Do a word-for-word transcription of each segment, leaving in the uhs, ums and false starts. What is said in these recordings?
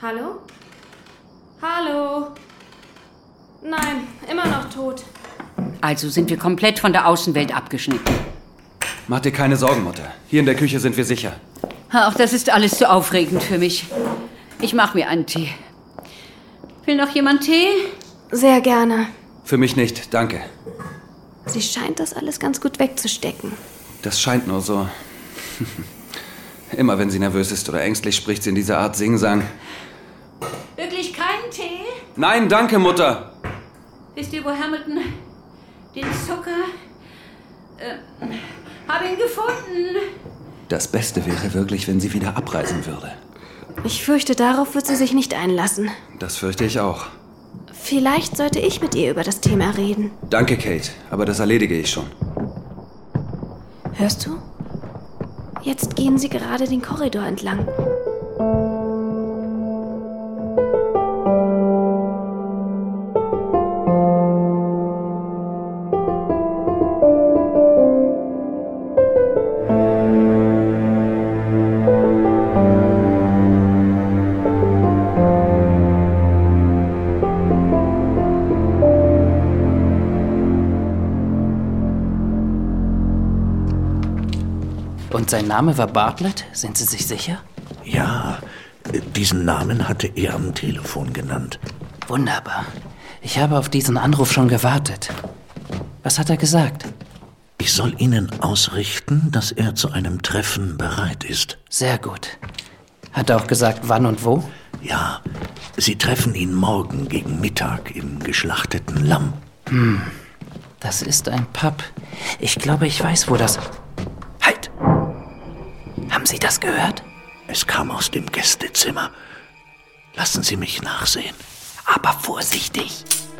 Hallo? Hallo? Nein, immer noch tot. Also sind wir komplett von der Außenwelt abgeschnitten. Mach dir keine Sorgen, Mutter. Hier in der Küche sind wir sicher. Ach, das ist alles zu aufregend für mich. Ich mach mir einen Tee. Will noch jemand Tee? Sehr gerne. Für mich nicht, danke. Sie scheint das alles ganz gut wegzustecken. Das scheint nur so. Immer wenn sie nervös ist oder ängstlich, spricht sie in dieser Art Singsang. Wirklich keinen Tee? Nein, danke, Mutter. Wisst ihr, wo Hamilton den Zucker... Äh, hab ihn gefunden. Das Beste wäre wirklich, wenn sie wieder abreisen würde. Ich fürchte, darauf wird sie sich nicht einlassen. Das fürchte ich auch. Vielleicht sollte ich mit ihr über das Thema reden. Danke, Kate, aber das erledige ich schon. Hörst du? Jetzt gehen sie gerade den Korridor entlang. Und sein Name war Bartlett? Sind Sie sich sicher? Ja, diesen Namen hatte er am Telefon genannt. Wunderbar. Ich habe auf diesen Anruf schon gewartet. Was hat er gesagt? Ich soll Ihnen ausrichten, dass er zu einem Treffen bereit ist. Sehr gut. Hat er auch gesagt, wann und wo? Ja, Sie treffen ihn morgen gegen Mittag im geschlachteten Lamm. Hm, das ist ein Pub. Ich glaube, ich weiß, wo das... Halt! Haben Sie das gehört? Es kam aus dem Gästezimmer. Lassen Sie mich nachsehen. Aber vorsichtig!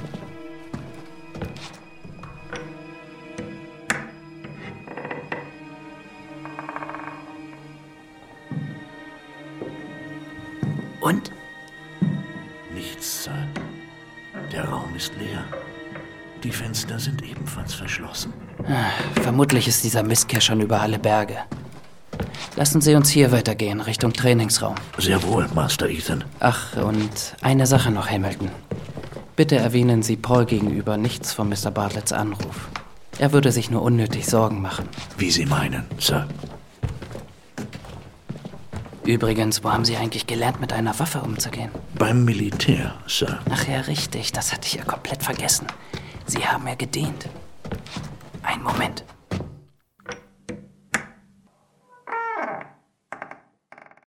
Und? Nichts, Sir. Der Raum ist leer. Die Fenster sind ebenfalls verschlossen. Ah, vermutlich ist dieser Mistkerl schon über alle Berge. Lassen Sie uns hier weitergehen, Richtung Trainingsraum. Sehr wohl, Master Ethan. Ach, und eine Sache noch, Hamilton. Bitte erwähnen Sie Paul gegenüber nichts von Mister Bartletts Anruf. Er würde sich nur unnötig Sorgen machen. Wie Sie meinen, Sir. Übrigens, wo haben Sie eigentlich gelernt, mit einer Waffe umzugehen? Beim Militär, Sir. Ach ja, richtig. Das hatte ich ja komplett vergessen. Sie haben ja gedient. Einen Moment.